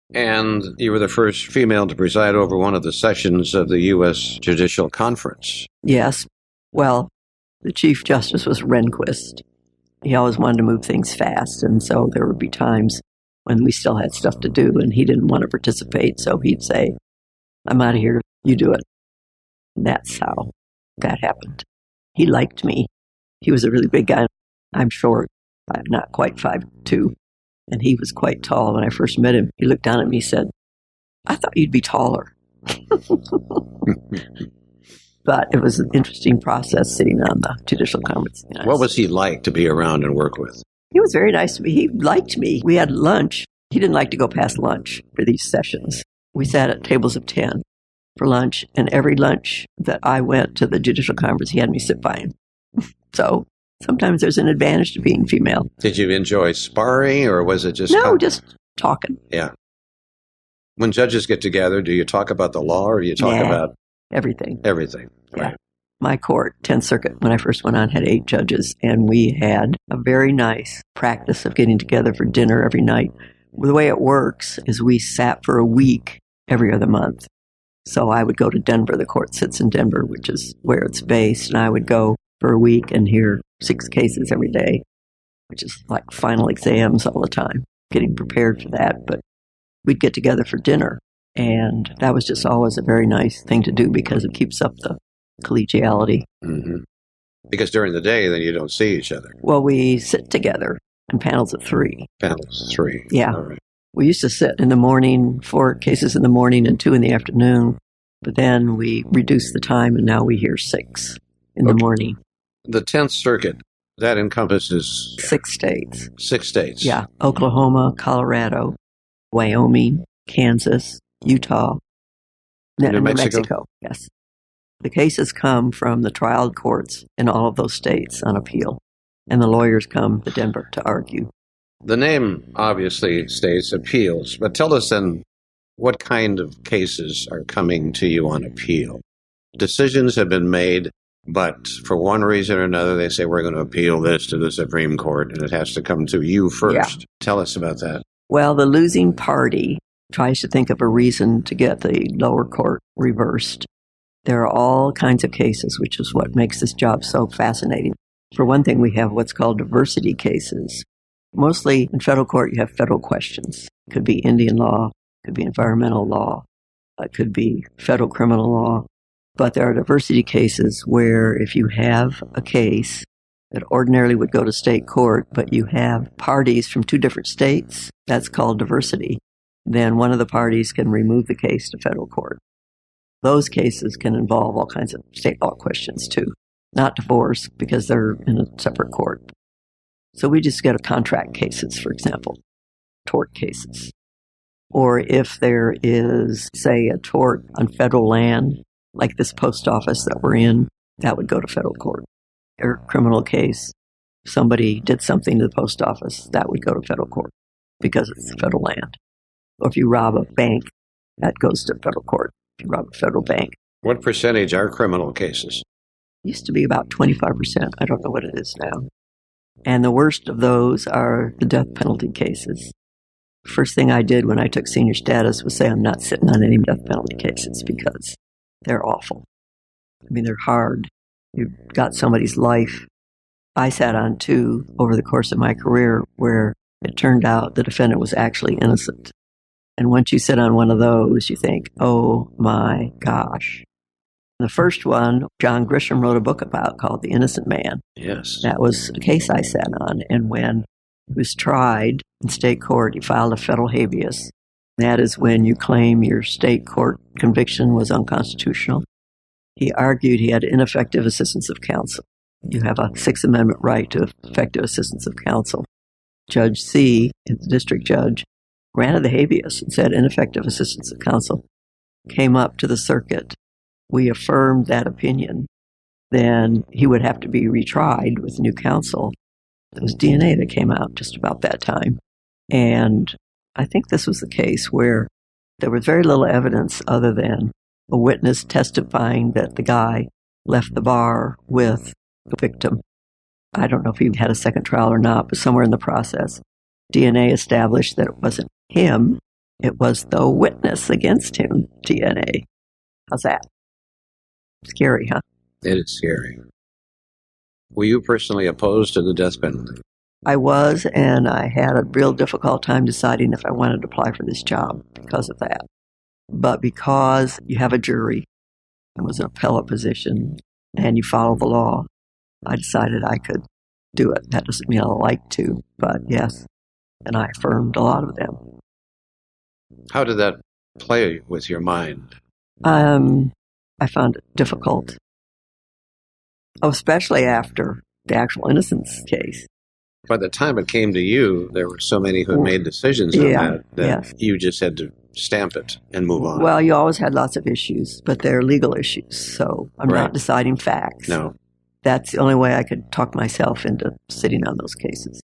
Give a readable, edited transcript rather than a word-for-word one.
And you were the first female to preside over one of the sessions of the U.S. Judicial Conference. Yes. Well, the Chief Justice was Rehnquist. He always wanted to move things fast, and so there would be times when we still had stuff to do, and he didn't want to participate, so he'd say, I'm out of here, you do it. And that's how that happened. He liked me. He was a really big guy. I'm short. I'm not quite 5'2", and he was quite tall. When I first met him, he looked down at me and said, I thought you'd be taller. But it was an interesting process sitting on the Judicial Conference. What was he like to be around and work with? He was very nice to me. He liked me. We had lunch. He didn't like to go past lunch for these sessions. We sat at tables of 10 for lunch, and every lunch that I went to the Judicial Conference, he had me sit by him. So sometimes there's an advantage to being female. Did you enjoy sparring, or was it just... No, just talking. Yeah. When judges get together, do you talk about the law, or do you talk about... Everything. Everything. Right. Yeah. My court, 10th Circuit, when I first went on, had 8 judges, and we had a very nice practice of getting together for dinner every night. The way it works is we sat for a week every other month. So I would go to Denver. The court sits in Denver, which is where it's based, and I would go for a week and hear 6 cases every day, which is like final exams all the time, getting prepared for that. But we'd get together for dinner, and that was just always a very nice thing to do because it keeps up the collegiality. Mm-hmm. Because during the day, then you don't see each other. Well, we sit together in panels of 3. Panels of 3. Yeah. All right. We used to sit in the morning, 4 cases in the morning and 2 in the afternoon. But then we reduced the time, and now we hear 6 in the morning. The 10th Circuit, that encompasses... 6 states. 6 states. Yeah. Oklahoma, Colorado, Wyoming, Kansas, Utah, New Mexico. Yes. The cases come from the trial courts in all of those states on appeal, and the lawyers come to Denver to argue. The name obviously states appeals, but tell us then what kind of cases are coming to you on appeal. Decisions have been made, but for one reason or another, they say we're going to appeal this to the Supreme Court, and it has to come to you first. Yeah. Tell us about that. Well, the losing party tries to think of a reason to get the lower court reversed. There are all kinds of cases, which is what makes this job so fascinating. For one thing, we have what's called diversity cases. Mostly in federal court, you have federal questions. It could be Indian law, it could be environmental law, it could be federal criminal law. But there are diversity cases where if you have a case that ordinarily would go to state court, but you have parties from 2 different states, that's called diversity. Then one of the parties can remove the case to federal court. Those cases can involve all kinds of state law questions too. Not divorce, because they're in a separate court. So we just get contract cases, for example, tort cases. Or if there is, say, a tort on federal land, like this post office that we're in, that would go to federal court. Or a criminal case, somebody did something to the post office, that would go to federal court because it's federal land. Or if you rob a bank, that goes to federal court. If you rob a federal bank. What percentage are criminal cases? It used to be about 25%. I don't know what it is now. And the worst of those are the death penalty cases. First thing I did when I took senior status was say I'm not sitting on any death penalty cases because they're awful. I mean, they're hard. You've got somebody's life. I sat on 2 over the course of my career where it turned out the defendant was actually innocent. And once you sit on one of those, you think, oh my gosh. The first one, John Grisham wrote a book about called The Innocent Man. Yes. That was a case I sat on. And when he was tried in state court, he filed a federal habeas. That is when you claim your state court conviction was unconstitutional. He argued he had ineffective assistance of counsel. You have a Sixth Amendment right to effective assistance of counsel. Judge C, the district judge, granted the habeas and said ineffective assistance of counsel. Came up to the circuit. We affirmed that opinion. Then he would have to be retried with new counsel. It was DNA that came out just about that time. And I think this was the case where there was very little evidence other than a witness testifying that the guy left the bar with the victim. I don't know if he had a second trial or not, but somewhere in the process, DNA established that it wasn't him, it was the witness against him, DNA. How's that? Scary, huh? It is scary. Were you personally opposed to the death penalty? I was, and I had a real difficult time deciding if I wanted to apply for this job because of that. But because you have a jury, it was an appellate position, and you follow the law, I decided I could do it. That doesn't mean I like to, but yes. And I affirmed a lot of them. How did that play with your mind? I found it difficult, especially after the actual innocence case. By the time it came to you, there were so many who had made decisions on that yes. you just had to stamp it and move on. Well, you always had lots of issues, but they're legal issues, so I'm not deciding facts. No. That's the only way I could talk myself into sitting on those cases.